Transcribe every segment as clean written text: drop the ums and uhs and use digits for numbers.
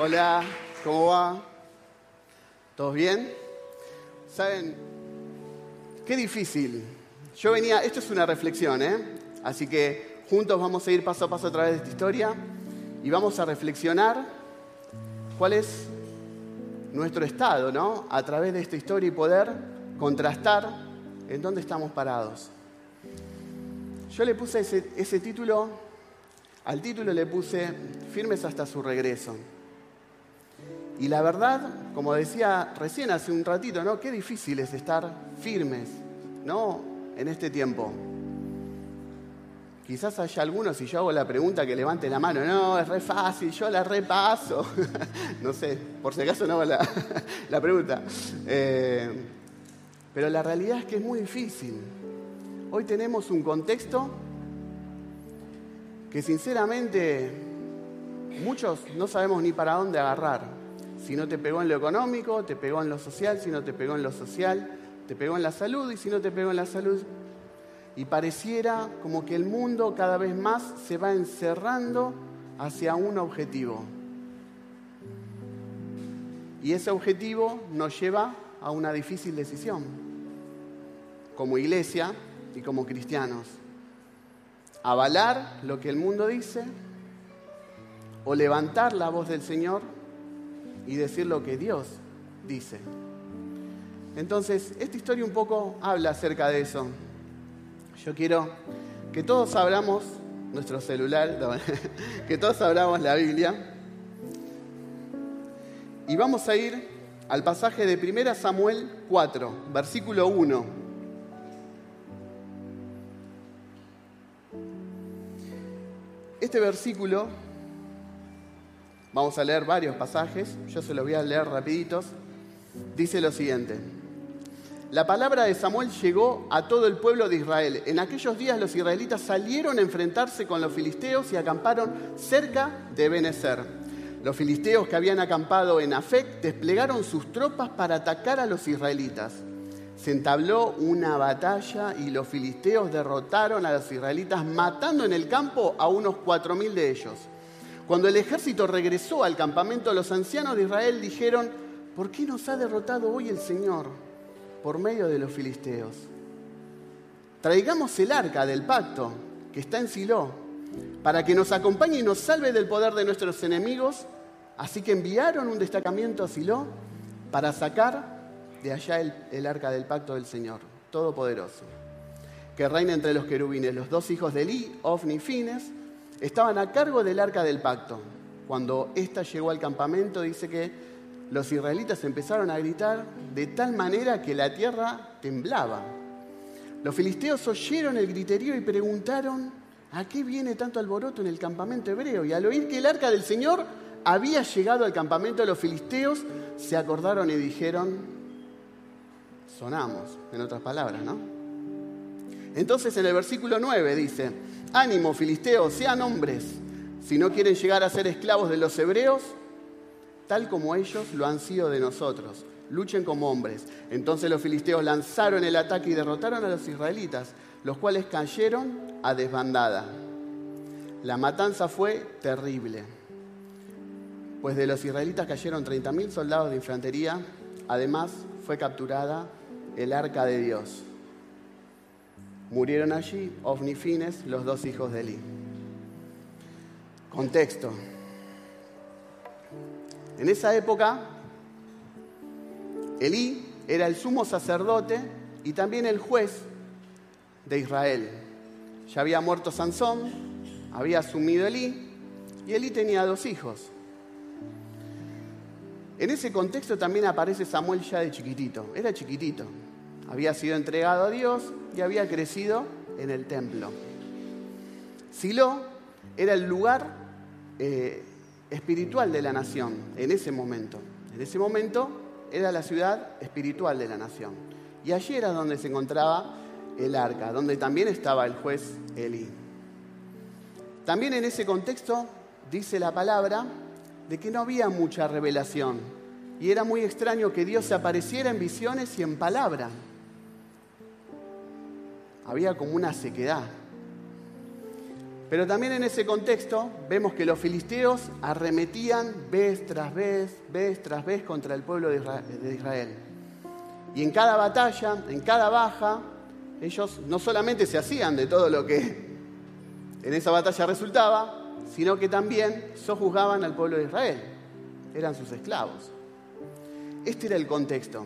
Hola, ¿cómo va? ¿Todos bien? ¿Saben? Qué difícil. Esto es una reflexión, Así que juntos vamos a ir paso a paso a través de esta historia y vamos a reflexionar cuál es nuestro estado, ¿no? A través de esta historia y poder contrastar en dónde estamos parados. Yo le puse ese título, al título le puse Firmes hasta su regreso. Y la verdad, como decía recién hace un ratito, ¿no? Qué difícil es estar firmes, ¿no? En este tiempo. Quizás haya algunos, si yo hago la pregunta, que levante la mano. No, es re fácil, yo la repaso. No sé, por si acaso no hago la pregunta. Pero la realidad es que es muy difícil. Hoy tenemos un contexto que sinceramente muchos no sabemos ni para dónde agarrar. Si no te pegó en lo económico, te pegó en lo social. Si no te pegó en lo social, te pegó en la salud. Y si no te pegó en la salud, y pareciera como que el mundo cada vez más se va encerrando hacia un objetivo. Y ese objetivo nos lleva a una difícil decisión, como iglesia y como cristianos. Avalar lo que el mundo dice o levantar la voz del Señor y decir lo que Dios dice. Entonces, esta historia un poco habla acerca de eso. Yo quiero que todos abramos nuestro celular, que todos abramos la Biblia y vamos a ir al pasaje de 1 Samuel 4, versículo 1. Este versículo, vamos a leer varios pasajes, yo se los voy a leer rapiditos, dice lo siguiente. La palabra de Samuel llegó a todo el pueblo de Israel. En aquellos días los israelitas salieron a enfrentarse con los filisteos y acamparon cerca de Benecer. Los filisteos que habían acampado en Afec desplegaron sus tropas para atacar a los israelitas. Se entabló una batalla y los filisteos derrotaron a los israelitas, matando en el campo a unos 4.000 de ellos. Cuando el ejército regresó al campamento, los ancianos de Israel dijeron: ¿por qué nos ha derrotado hoy el Señor por medio de los filisteos? Traigamos el arca del pacto que está en Silo para que nos acompañe y nos salve del poder de nuestros enemigos. Así que enviaron un destacamento a Silo para sacar de allá el arca del pacto del Señor Todopoderoso, que reina entre los querubines. Los dos hijos de Elí, Ofni y Fines, estaban a cargo del arca del pacto. Cuando ésta llegó al campamento, dice que los israelitas empezaron a gritar de tal manera que la tierra temblaba. Los filisteos oyeron el griterío y preguntaron: ¿a qué viene tanto alboroto en el campamento hebreo? Y al oír que el arca del Señor había llegado al campamento de los filisteos, se acordaron y dijeron: sonamos, en otras palabras, ¿no? Entonces en el versículo 9 dice: ánimo, filisteos, sean hombres. Si no quieren llegar a ser esclavos de los hebreos, tal como ellos lo han sido de nosotros. Luchen como hombres. Entonces los filisteos lanzaron el ataque y derrotaron a los israelitas, los cuales cayeron a desbandada. La matanza fue terrible, pues de los israelitas cayeron 30.000 soldados de infantería. Además, fue capturada el arca de Dios. Murieron allí Ofni y Fines, los dos hijos de Elí. Contexto. En esa época, Elí era el sumo sacerdote y también el juez de Israel. Ya había muerto Sansón, había asumido Elí, y Elí tenía 2 hijos. En ese contexto también aparece Samuel ya de chiquitito. Era chiquitito, había sido entregado a Dios y había crecido en el templo. Silo era el lugar espiritual de la nación en ese momento. En ese momento era la ciudad espiritual de la nación. Y allí era donde se encontraba el arca, donde también estaba el juez Elí. También en ese contexto dice la palabra de que no había mucha revelación. Y era muy extraño que Dios se apareciera en visiones y en palabra. Había como una sequedad. Pero también en ese contexto vemos que los filisteos arremetían vez tras vez contra el pueblo de Israel. Y en cada batalla, en cada baja, ellos no solamente se hacían de todo lo que en esa batalla resultaba, sino que también sojuzgaban al pueblo de Israel. Eran sus esclavos. Este era el contexto.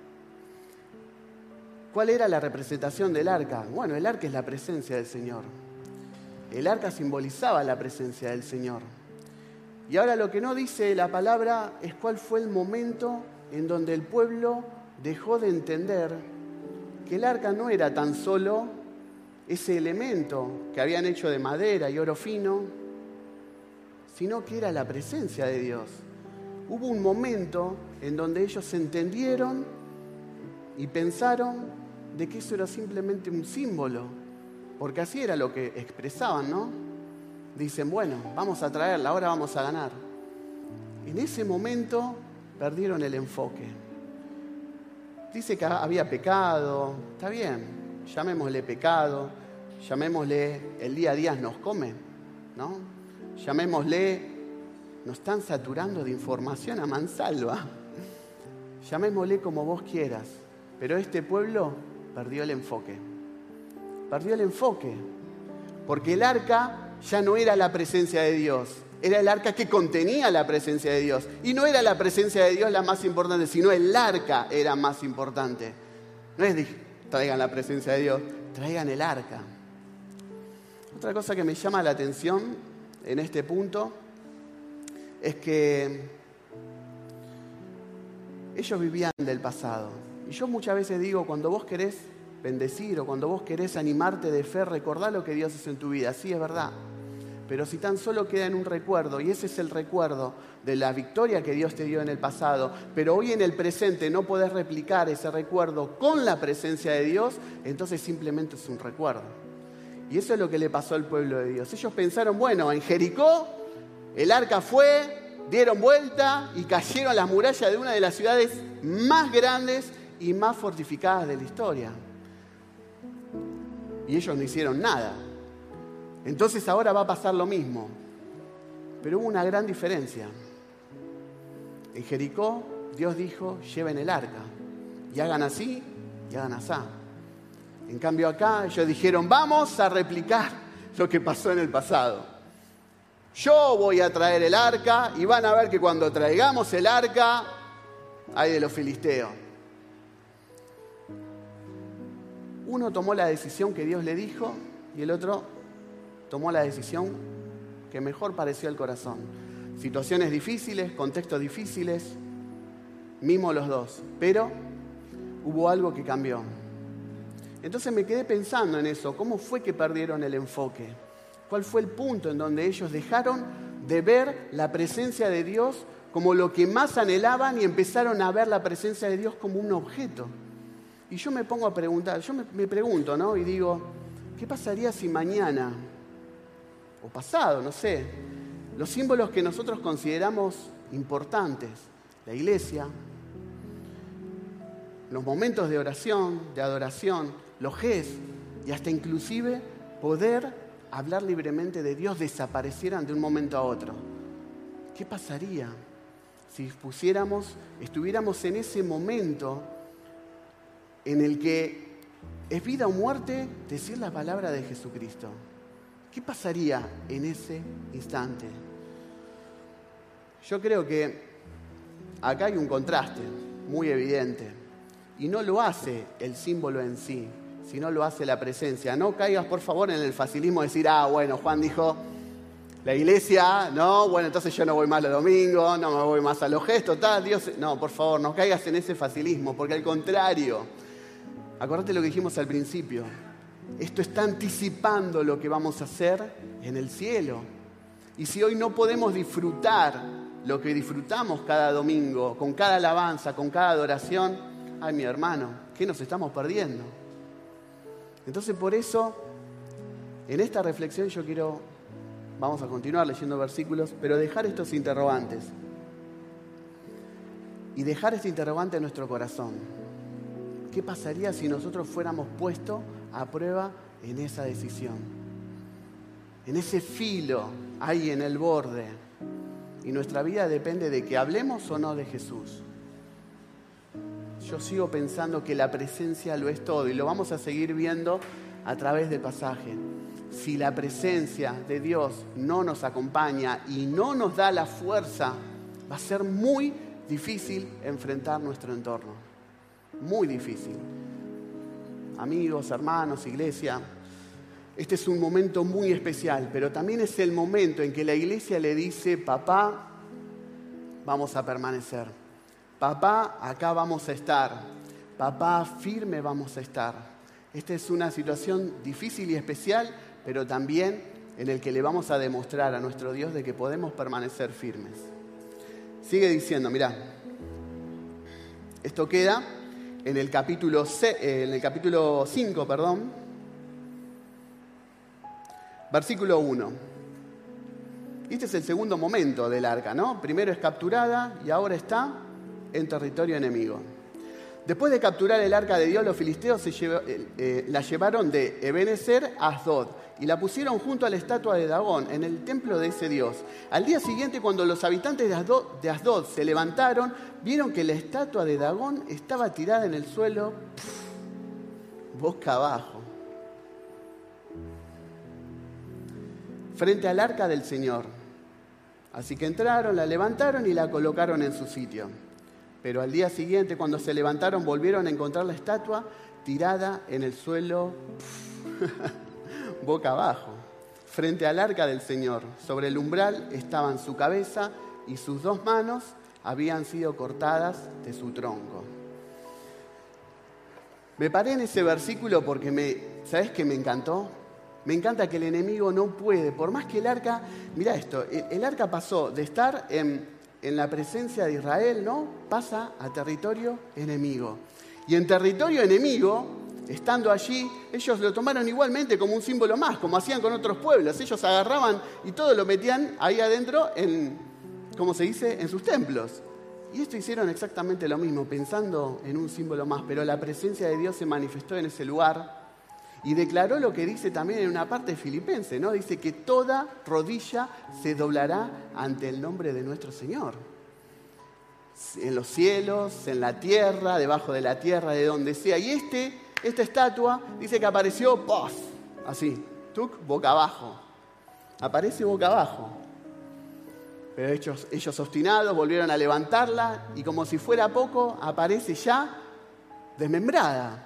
¿Cuál era la representación del arca? Bueno, el arca es la presencia del Señor. El arca simbolizaba la presencia del Señor. Y ahora lo que no dice la palabra es cuál fue el momento en donde el pueblo dejó de entender que el arca no era tan solo ese elemento que habían hecho de madera y oro fino, sino que era la presencia de Dios. Hubo un momento en donde ellos entendieron y pensaron de que eso era simplemente un símbolo, porque así era lo que expresaban, ¿no? Dicen, bueno, vamos a traerla, ahora vamos a ganar. En ese momento perdieron el enfoque. Dice que había pecado, está bien, llamémosle pecado, llamémosle el día a día nos come, ¿no? Llamémosle, nos están saturando de información a mansalva. Llamémosle como vos quieras, pero este pueblo perdió el enfoque. Perdió el enfoque, porque el arca ya no era la presencia de Dios, era el arca que contenía la presencia de Dios. Y no era la presencia de Dios la más importante, sino el arca era más importante. No es traigan la presencia de Dios, traigan el arca. Otra cosa que me llama la atención en este punto es que ellos vivían del pasado. Y yo muchas veces digo, cuando vos querés bendecir o cuando vos querés animarte de fe, recordá lo que Dios hizo en tu vida. Sí, es verdad. Pero si tan solo queda en un recuerdo, y ese es el recuerdo de la victoria que Dios te dio en el pasado, pero hoy en el presente no podés replicar ese recuerdo con la presencia de Dios, entonces simplemente es un recuerdo. Y eso es lo que le pasó al pueblo de Dios. Ellos pensaron, bueno, en Jericó el arca fue, dieron vuelta y cayeron las murallas de una de las ciudades más grandes y más fortificadas de la historia. Y ellos no hicieron nada. Entonces ahora va a pasar lo mismo. Pero hubo una gran diferencia. En Jericó, Dios dijo, lleven el arca. Y hagan así, y hagan asá. En cambio acá, ellos dijeron, vamos a replicar lo que pasó en el pasado. Yo voy a traer el arca, y van a ver que cuando traigamos el arca, hay de los filisteos. Uno tomó la decisión que Dios le dijo, y el otro tomó la decisión que mejor pareció al corazón. Situaciones difíciles, contextos difíciles, mismo los dos, pero hubo algo que cambió. Entonces me quedé pensando en eso, ¿cómo fue que perdieron el enfoque? ¿Cuál fue el punto en donde ellos dejaron de ver la presencia de Dios como lo que más anhelaban y empezaron a ver la presencia de Dios como un objeto? Y yo me pongo a preguntar, me pregunto, ¿no? Y digo, ¿qué pasaría si mañana o pasado, no sé, los símbolos que nosotros consideramos importantes, la iglesia, los momentos de oración, de adoración, los gestos y hasta inclusive poder hablar libremente de Dios desaparecieran de un momento a otro? ¿Qué pasaría si estuviéramos en ese momento en el que es vida o muerte decir la palabra de Jesucristo? ¿Qué pasaría en ese instante? Yo creo que acá hay un contraste muy evidente. Y no lo hace el símbolo en sí, sino lo hace la presencia. No caigas, por favor, en el facilismo de decir, bueno, Juan dijo, la iglesia, no, bueno, entonces yo no voy más los domingos, no me voy más a los gestos, tal, Dios. No, por favor, no caigas en ese facilismo, porque al contrario, acordate lo que dijimos al principio. Esto está anticipando lo que vamos a hacer en el cielo. Y si hoy no podemos disfrutar lo que disfrutamos cada domingo, con cada alabanza, con cada adoración, ay, mi hermano, ¿qué nos estamos perdiendo? Entonces, por eso, en esta reflexión vamos a continuar leyendo versículos, pero dejar estos interrogantes. Y dejar este interrogante en nuestro corazón. ¿Qué pasaría si nosotros fuéramos puestos a prueba en esa decisión? en ese filo, ahí en el borde. Y nuestra vida depende de que hablemos o no de Jesús. Yo sigo pensando que la presencia lo es todo y lo vamos a seguir viendo a través del pasaje. Si la presencia de Dios no nos acompaña y no nos da la fuerza, va a ser muy difícil enfrentar nuestro entorno. Muy difícil. Amigos, hermanos, iglesia, este es un momento muy especial, pero también es el momento en que la iglesia le dice: papá, vamos a permanecer. Papá, acá vamos a estar. Papá, firme vamos a estar. Esta es una situación difícil y especial, pero también en el que le vamos a demostrar a nuestro Dios de que podemos permanecer firmes. Sigue diciendo, mirá, esto queda en el capítulo 5, versículo 1. Este es el segundo momento del arca, ¿no? Primero es capturada y ahora está en territorio enemigo. Después de capturar el arca de Dios, los filisteos la llevaron de Ebenezer a Asdod y la pusieron junto a la estatua de Dagón en el templo de ese dios. Al día siguiente, cuando los habitantes de Asdod se levantaron, vieron que la estatua de Dagón estaba tirada en el suelo, boca abajo, frente al arca del Señor. Así que entraron, la levantaron y la colocaron en su sitio. Pero al día siguiente, cuando se levantaron, volvieron a encontrar la estatua tirada en el suelo, boca abajo, frente al arca del Señor. Sobre el umbral estaban su cabeza y sus 2 manos habían sido cortadas de su tronco. Me paré en ese versículo porque ¿sabes qué me encantó? Me encanta que el enemigo no puede, por más que el arca, mirá esto, el arca pasó de estar en la presencia de Israel, ¿no? Pasa a territorio enemigo. Y en territorio enemigo, estando allí, ellos lo tomaron igualmente como un símbolo más, como hacían con otros pueblos. Ellos agarraban y todo lo metían ahí adentro ¿cómo se dice? En sus templos. Y esto hicieron exactamente lo mismo, pensando en un símbolo más. Pero la presencia de Dios se manifestó en ese lugar y declaró lo que dice también en una parte filipense, ¿no? Dice que toda rodilla se doblará ante el nombre de nuestro Señor. En los cielos, en la tierra, debajo de la tierra, de donde sea. Y esta estatua dice que apareció, ¡puf! Así, boca abajo. Aparece boca abajo. Pero ellos obstinados volvieron a levantarla y como si fuera poco, aparece ya desmembrada.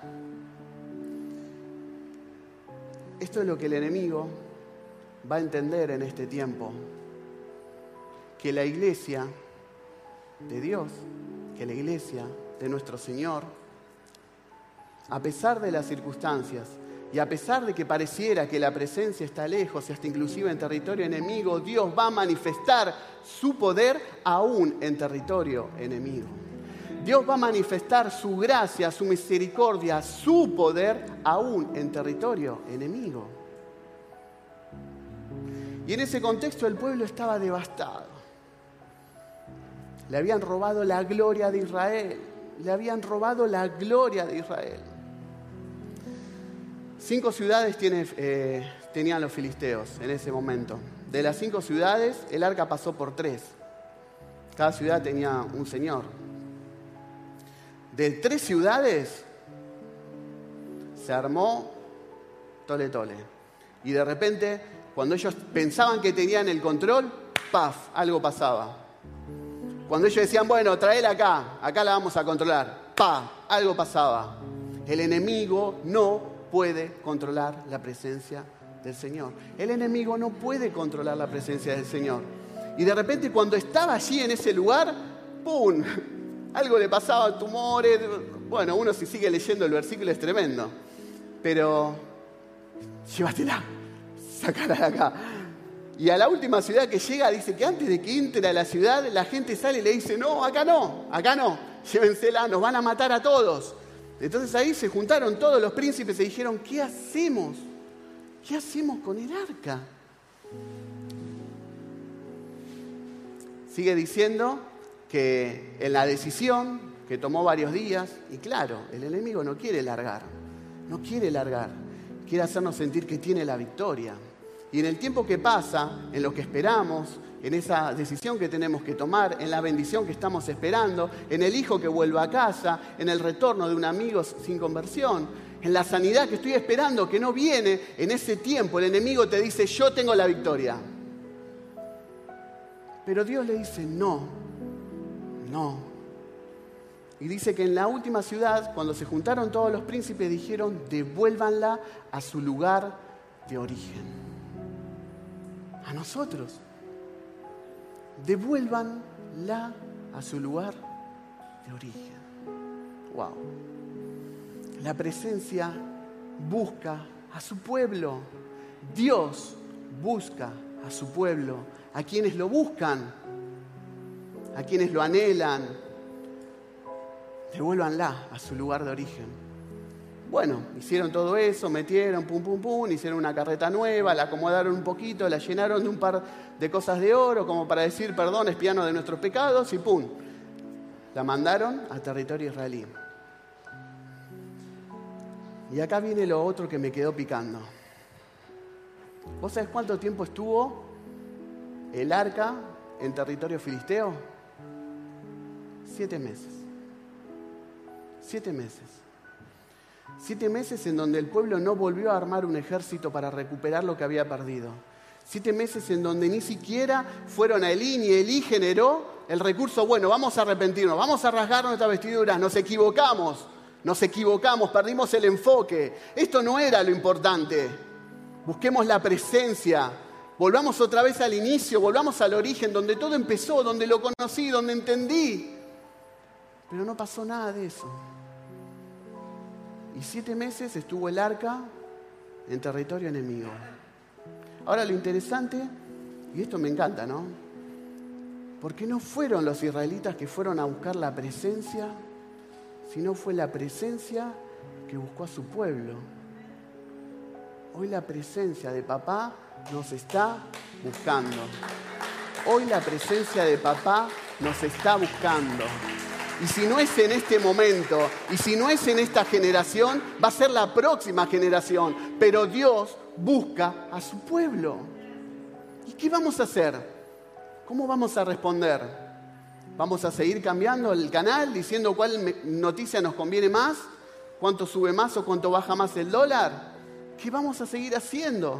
Esto es lo que el enemigo va a entender en este tiempo. Que la iglesia de Dios, que la iglesia de nuestro Señor, a pesar de las circunstancias y a pesar de que pareciera que la presencia está lejos y hasta inclusive en territorio enemigo, Dios va a manifestar su poder aún en territorio enemigo. Dios va a manifestar su gracia, su misericordia, su poder aún en territorio enemigo. Y en ese contexto el pueblo estaba devastado. Le habían robado la gloria de Israel. Le habían robado la gloria de Israel. 5 ciudades tenían los filisteos en ese momento. De las 5 ciudades, el arca pasó por 3. Cada ciudad tenía un señor. De 3 ciudades se armó tole. Y de repente, cuando ellos pensaban que tenían el control, ¡paf!, algo pasaba. Cuando ellos decían, bueno, traela acá la vamos a controlar, ¡paf!, algo pasaba. El enemigo no puede controlar la presencia del Señor. El enemigo no puede controlar la presencia del Señor. Y de repente, cuando estaba allí en ese lugar, ¡pum!, algo le pasaba, tumores. Bueno, uno si sigue leyendo el versículo es tremendo. Pero llévatela, sácala de acá. Y a la última ciudad que llega dice que antes de que entre a la ciudad, la gente sale y le dice, no, acá no, llévensela, nos van a matar a todos. Entonces ahí se juntaron todos los príncipes y dijeron, ¿qué hacemos? ¿Qué hacemos con el arca? Sigue diciendo que en la decisión, que tomó varios días, y claro, el enemigo no quiere largar, quiere hacernos sentir que tiene la victoria. Y en el tiempo que pasa, en lo que esperamos, en esa decisión que tenemos que tomar, en la bendición que estamos esperando, en el hijo que vuelva a casa, en el retorno de un amigo sin conversión, en la sanidad que estoy esperando, que no viene, en ese tiempo el enemigo te dice, yo tengo la victoria. Pero Dios le dice, no. Y dice que en la última ciudad, cuando se juntaron todos los príncipes, dijeron, devuélvanla a su lugar de origen. A nosotros. Devuélvanla a su lugar de origen. Wow. La presencia busca a su pueblo. Dios busca a su pueblo. A quienes lo buscan, a quienes lo anhelan, devuélvanla a su lugar de origen. Bueno, hicieron todo eso, metieron, hicieron una carreta nueva, la acomodaron un poquito, la llenaron de un par de cosas de oro, como para decir, perdón, espianos de nuestros pecados, y ¡pum! La mandaron al territorio israelí. Y acá viene lo otro que me quedó picando. ¿Vos sabés cuánto tiempo estuvo el arca en territorio filisteo? 7 meses. 7 meses. 7 meses en donde el pueblo no volvió a armar un ejército para recuperar lo que había perdido. 7 meses en donde ni siquiera fueron a Elí, ni Elí generó el recurso, bueno, vamos a arrepentirnos, vamos a rasgar nuestras vestiduras, nos equivocamos, perdimos el enfoque. Esto no era lo importante. Busquemos la presencia. Volvamos otra vez al inicio, volvamos al origen, donde todo empezó, donde lo conocí, donde entendí. Pero no pasó nada de eso. Y 7 meses estuvo el arca en territorio enemigo. Ahora lo interesante, y esto me encanta, ¿no? Porque no fueron los israelitas que fueron a buscar la presencia, sino fue la presencia que buscó a su pueblo. Hoy la presencia de papá nos está buscando. Hoy la presencia de papá nos está buscando. Y si no es en este momento, y si no es en esta generación, va a ser la próxima generación. Pero Dios busca a su pueblo. ¿Y qué vamos a hacer? ¿Cómo vamos a responder? ¿Vamos a seguir cambiando el canal, diciendo cuál noticia nos conviene más? ¿Cuánto sube más o cuánto baja más el dólar? ¿Qué vamos a seguir haciendo?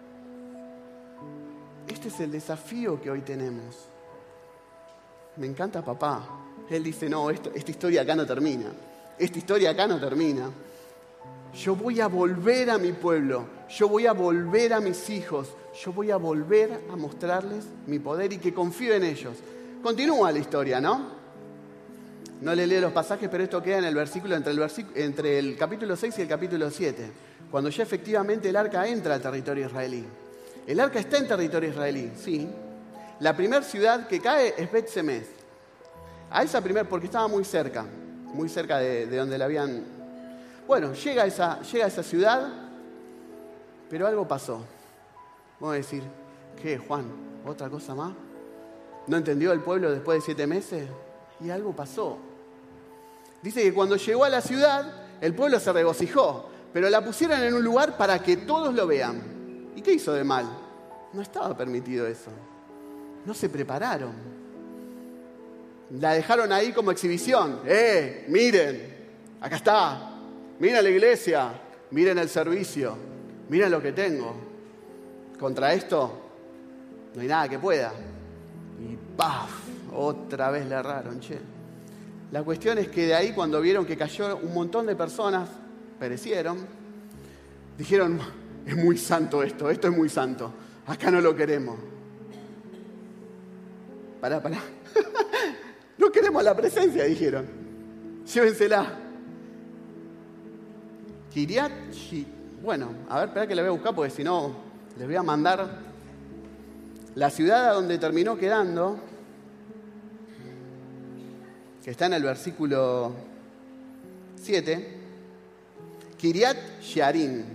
Este es el desafío que hoy tenemos. Me encanta papá. Él dice, no, esta historia acá no termina. Esta historia acá no termina. Yo voy a volver a mi pueblo. Yo voy a volver a mis hijos. Yo voy a volver a mostrarles mi poder y que confío en ellos. Continúa la historia, ¿no? No le leo los pasajes, pero esto queda en el versículo, entre el capítulo 6 y el capítulo 7. Cuando ya efectivamente el arca entra al territorio israelí. El arca está en territorio israelí, sí. La primera ciudad que cae es Bet-Semes. A esa primera, porque estaba muy cerca de donde la habían... Bueno, llega a esa ciudad, pero algo pasó. Vamos a decir, ¿qué, Juan? ¿Otra cosa más? ¿No entendió el pueblo después de 7 meses? Y algo pasó. Dice que cuando llegó a la ciudad, el pueblo se regocijó, pero la pusieron en un lugar para que todos lo vean. ¿Y qué hizo de mal? No estaba permitido eso. No se prepararon. La dejaron ahí como exhibición. Miren, acá está. Miren la iglesia, miren el servicio, miren lo que tengo. Contra esto no hay nada que pueda. Y ¡paf! Otra vez le erraron, che. La cuestión es que de ahí, cuando vieron que cayó un montón de personas, perecieron, dijeron, es muy santo esto es muy santo, acá no lo queremos. Pará. No queremos la presencia, dijeron. Llévensela. Bueno, a ver, espera que la voy a buscar porque si no les voy a mandar la ciudad a donde terminó quedando, que está en el versículo 7, Kiriat Jearim.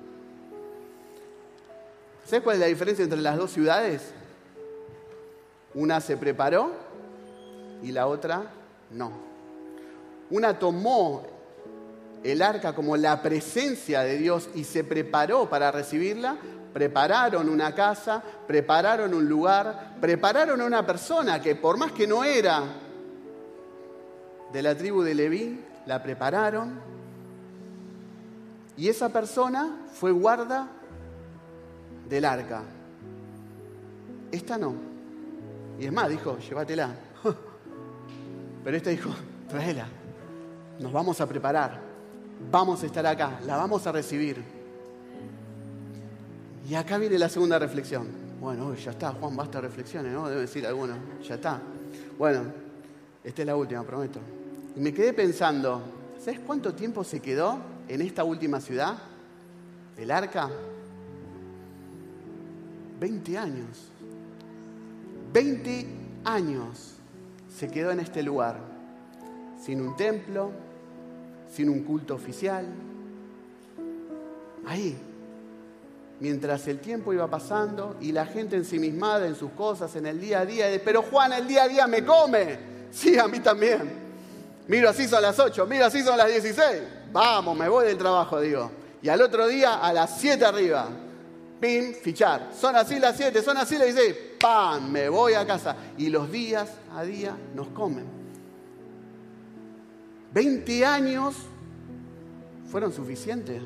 ¿Sabes cuál es la diferencia entre las dos ciudades? Una se preparó y la otra no. Una tomó el arca como la presencia de Dios y se preparó para recibirla. prepararon una casa, prepararon un lugar, prepararon a una persona que por más que no era de la tribu de Leví, la prepararon. Y esa persona fue guarda del arca. Esta no. Y es más, dijo, llévatela. Pero esta dijo, tráela. Nos vamos a preparar. Vamos a estar acá. La vamos a recibir. Y acá viene la segunda reflexión. Bueno, ya está, Juan, basta reflexiones, ¿no? Debe decir alguno. Ya está. Bueno, esta es la última, prometo. Y me quedé pensando, ¿sabes cuánto tiempo se quedó en esta última ciudad? ¿El arca? 20 años. 20 años se quedó en este lugar, sin un templo, sin un culto oficial. Ahí, mientras el tiempo iba pasando y la gente ensimismada en sus cosas, en el día a día, pero Juan, el día a día me come. Sí, a mí también. Miro, así son las 8, miro, así son las 16. Vamos, me voy del trabajo, digo. Y al otro día, a las 7 arriba. Pim, fichar. Son así las 7, son así las 16. ¡Pam! Me voy a casa. Y los días a día nos comen. 20 años fueron suficientes.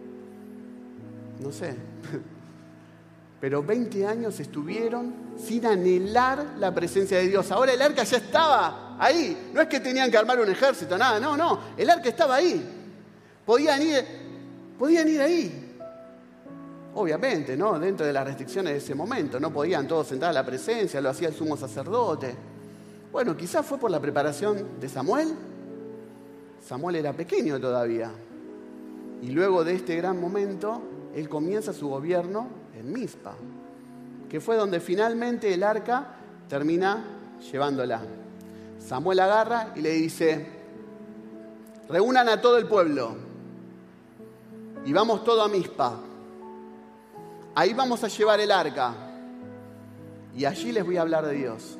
No sé. Pero 20 años estuvieron sin anhelar la presencia de Dios. Ahora el arca ya estaba ahí. No es que tenían que armar un ejército, nada. No. El arca estaba ahí. Podían ir ahí. Obviamente, ¿no? Dentro de las restricciones de ese momento. No podían todos entrar a la presencia, lo hacía el sumo sacerdote. Bueno, quizás fue por la preparación de Samuel. Samuel era pequeño todavía. Y luego de este gran momento, él comienza su gobierno en Mizpa, que fue donde finalmente el arca termina llevándola. Samuel agarra y le dice, reúnan a todo el pueblo y vamos todo a Mizpa. Ahí vamos a llevar el arca y allí les voy a hablar de Dios.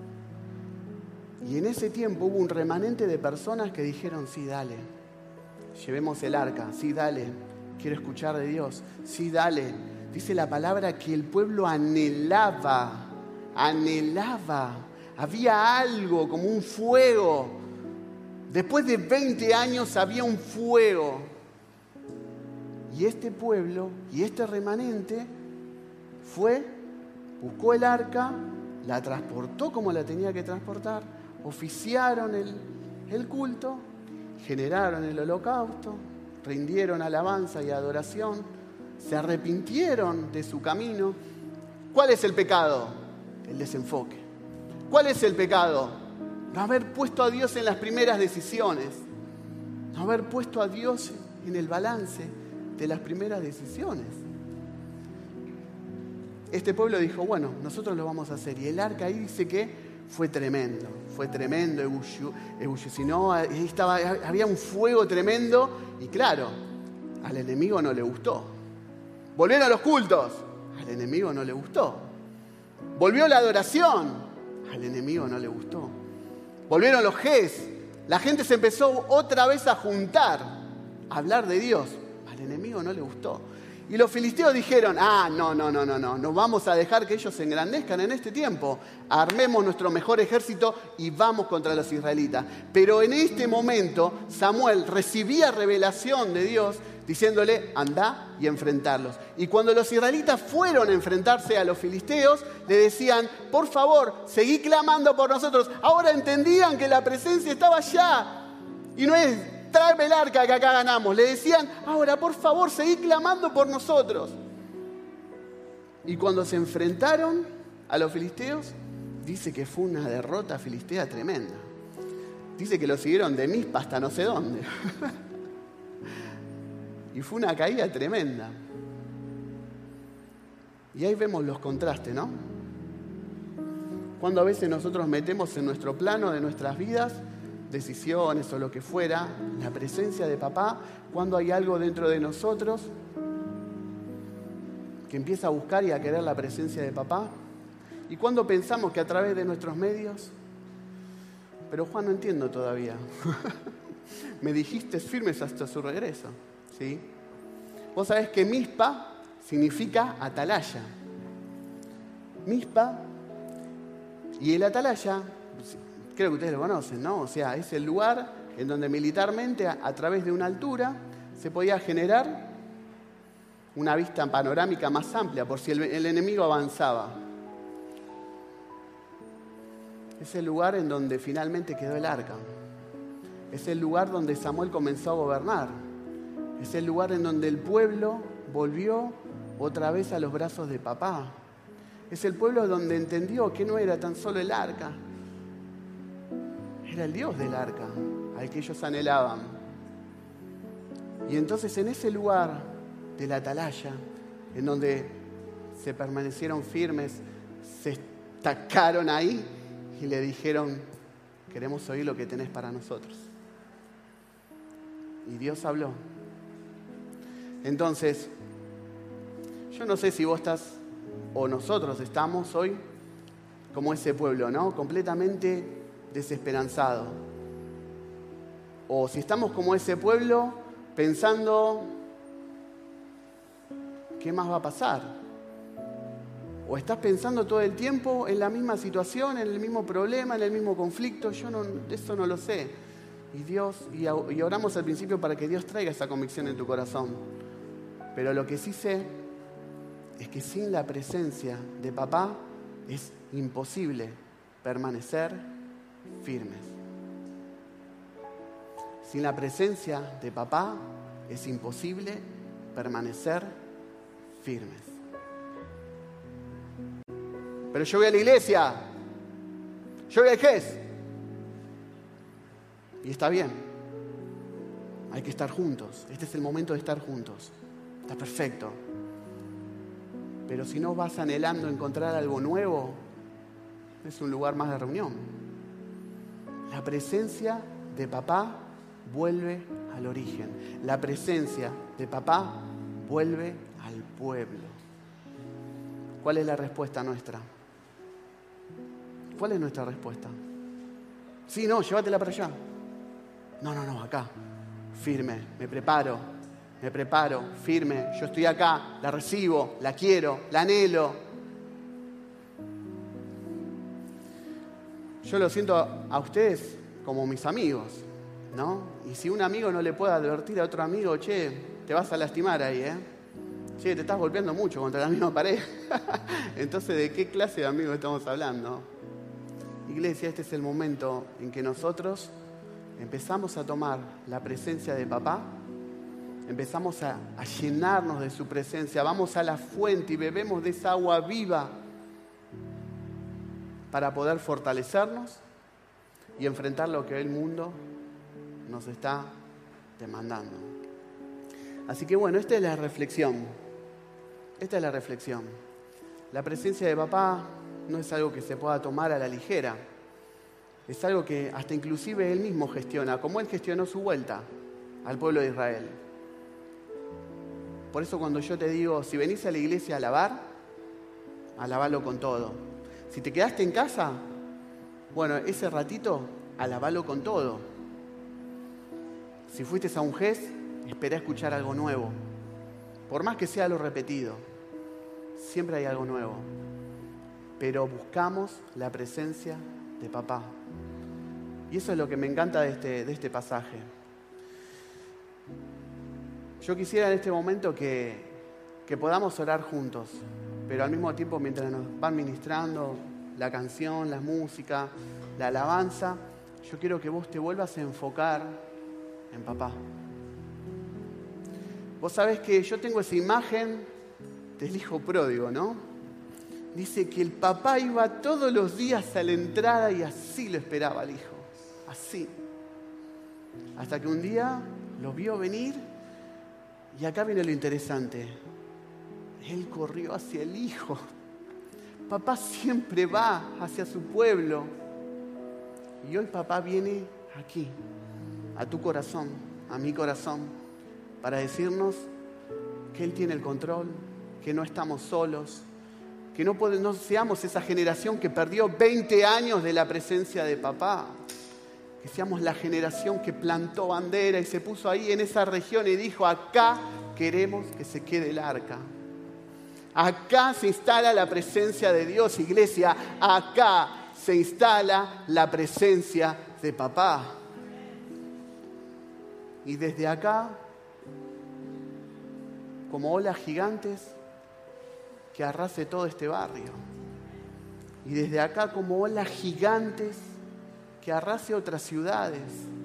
Y en ese tiempo hubo un remanente de personas que dijeron, sí, dale, llevemos el arca, sí, dale, quiero escuchar de Dios, sí, dale. Dice la palabra que el pueblo anhelaba, había algo como un fuego. Después de 20 años había un fuego. Y este pueblo y este remanente buscó el arca, la transportó como la tenía que transportar, oficiaron el culto, generaron el holocausto, rindieron alabanza y adoración, se arrepintieron de su camino. ¿Cuál es el pecado? El desenfoque. ¿Cuál es el pecado? No haber puesto a Dios en las primeras decisiones, no haber puesto a Dios en el balance de las primeras decisiones. Este pueblo dijo, bueno, nosotros lo vamos a hacer. Y el arca ahí dice que fue tremendo, ebullició, había un fuego tremendo y claro, al enemigo no le gustó. Volvieron los cultos, al enemigo no le gustó. Volvió la adoración, al enemigo no le gustó. Volvieron los ges, la gente se empezó otra vez a juntar, a hablar de Dios. Al enemigo no le gustó. Y los filisteos dijeron, no vamos a dejar que ellos se engrandezcan en este tiempo. Armemos nuestro mejor ejército y vamos contra los israelitas. Pero en este momento Samuel recibía revelación de Dios diciéndole, anda y enfrentarlos. Y cuando los israelitas fueron a enfrentarse a los filisteos, le decían, por favor, seguí clamando por nosotros. Ahora entendían que la presencia estaba allá. Y no es, tráeme el arca que acá ganamos. Le decían, ahora por favor, seguí clamando por nosotros. Y cuando se enfrentaron a los filisteos, dice que fue una derrota filistea tremenda. Dice que lo siguieron de Mizpa hasta no sé dónde. Y fue una caída tremenda. Y ahí vemos los contrastes, ¿no? Cuando a veces nosotros metemos en nuestro plano de nuestras vidas decisiones o lo que fuera, la presencia de papá, cuando hay algo dentro de nosotros que empieza a buscar y a querer la presencia de papá, y cuando pensamos que a través de nuestros medios, pero Juan, no entiendo todavía. Me dijiste firmes hasta su regreso, ¿sí? Vos sabés que Mizpa significa atalaya. Mizpa. Y el atalaya, creo que ustedes lo conocen, ¿no? O sea, es el lugar en donde militarmente, a través de una altura, se podía generar una vista panorámica más amplia por si el enemigo avanzaba. Es el lugar en donde finalmente quedó el arca. Es el lugar donde Samuel comenzó a gobernar. Es el lugar en donde el pueblo volvió otra vez a los brazos de papá. Es el pueblo donde entendió que no era tan solo el arca, era el Dios del arca, al que ellos anhelaban. Y entonces en ese lugar de la atalaya, en donde se permanecieron firmes, se estacaron ahí y le dijeron: queremos oír lo que tenés para nosotros. Y Dios habló. Entonces, yo no sé si vos estás o nosotros estamos hoy como ese pueblo, ¿no? Completamente desesperanzado. O si estamos como ese pueblo pensando, ¿qué más va a pasar? O estás pensando todo el tiempo en la misma situación, en el mismo problema, en el mismo conflicto. Yo eso no lo sé. Y oramos al principio para que Dios traiga esa convicción en tu corazón. Pero lo que sí sé es que sin la presencia de papá es imposible permanecer firmes. Sin la presencia de papá es imposible permanecer firmes. Pero yo voy a la iglesia, yo voy al GES. Y está bien, hay que estar juntos. Este es el momento de estar juntos. Está perfecto. Pero si no vas anhelando encontrar algo nuevo, es un lugar más de reunión. La presencia de papá vuelve al origen. La presencia de papá vuelve al pueblo. ¿Cuál es la respuesta nuestra? ¿Cuál es nuestra respuesta? Sí, no, llévatela para allá. No, acá. Firme, me preparo, firme. Yo estoy acá, la recibo, la quiero, la anhelo. Yo lo siento a ustedes como mis amigos, ¿no? Y si un amigo no le puede advertir a otro amigo, che, te vas a lastimar ahí, che, te estás golpeando mucho contra la misma pared. Entonces, ¿de qué clase de amigos estamos hablando? Iglesia, este es el momento en que nosotros empezamos a tomar la presencia de papá, empezamos a llenarnos de su presencia, vamos a la fuente y bebemos de esa agua viva para poder fortalecernos y enfrentar lo que el mundo nos está demandando. Así que bueno, esta es la reflexión. La presencia de papá no es algo que se pueda tomar a la ligera. Es algo que hasta inclusive él mismo gestiona, como él gestionó su vuelta al pueblo de Israel. Por eso cuando yo te digo, si venís a la iglesia a alabar, alabalo con todo. Si te quedaste en casa, bueno, ese ratito, alabalo con todo. Si fuiste a un GES, esperá escuchar algo nuevo. Por más que sea lo repetido, siempre hay algo nuevo. Pero buscamos la presencia de papá. Y eso es lo que me encanta de este pasaje. Yo quisiera en este momento que podamos orar juntos, pero al mismo tiempo mientras nos van ministrando la canción, la música, la alabanza, yo quiero que vos te vuelvas a enfocar en papá. Vos sabés que yo tengo esa imagen del hijo pródigo, ¿no? Dice que el papá iba todos los días a la entrada y así lo esperaba al hijo. Así. Hasta que un día lo vio venir y acá viene lo interesante. Él corrió hacia el hijo. Papá siempre va hacia su pueblo. Y hoy papá viene aquí, a tu corazón, a mi corazón, para decirnos que Él tiene el control, que no estamos solos, que no seamos esa generación que perdió 20 años de la presencia de papá, que seamos la generación que plantó bandera y se puso ahí en esa región y dijo, acá queremos que se quede el arca. Acá se instala la presencia de Dios, iglesia. Acá se instala la presencia de papá. Y desde acá, como olas gigantes, que arrase todo este barrio. Y desde acá, como olas gigantes, que arrase otras ciudades.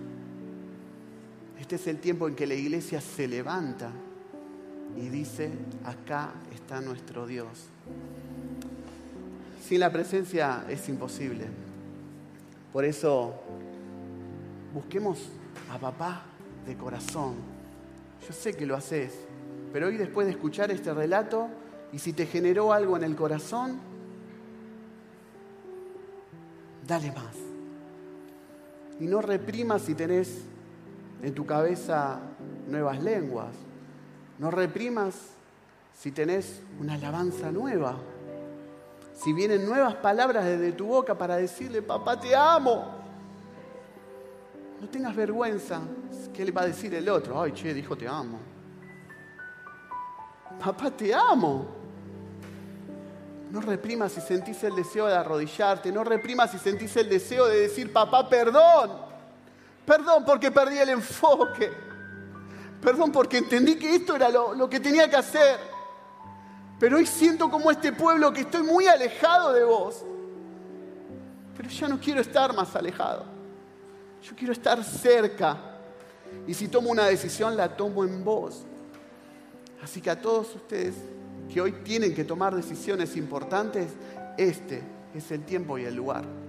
Este es el tiempo en que la iglesia se levanta y dice, acá está nuestro Dios. Sin la presencia es imposible. Por eso, busquemos a papá de corazón. Yo sé que lo haces, pero hoy después de escuchar este relato, y si te generó algo en el corazón, dale más. Y no reprimas si tenés en tu cabeza nuevas lenguas. No reprimas si tenés una alabanza nueva. Si vienen nuevas palabras desde tu boca para decirle, papá, te amo. No tengas vergüenza. ¿Qué le va a decir el otro? Ay, che, dijo te amo. Papá, te amo. No reprimas si sentís el deseo de arrodillarte. No reprimas si sentís el deseo de decir, papá, perdón. Perdón porque perdí el enfoque. Perdón porque entendí que esto era lo que tenía que hacer. Pero hoy siento como este pueblo que estoy muy alejado de vos. Pero ya no quiero estar más alejado. Yo quiero estar cerca. Y si tomo una decisión, la tomo en vos. Así que a todos ustedes que hoy tienen que tomar decisiones importantes, este es el tiempo y el lugar.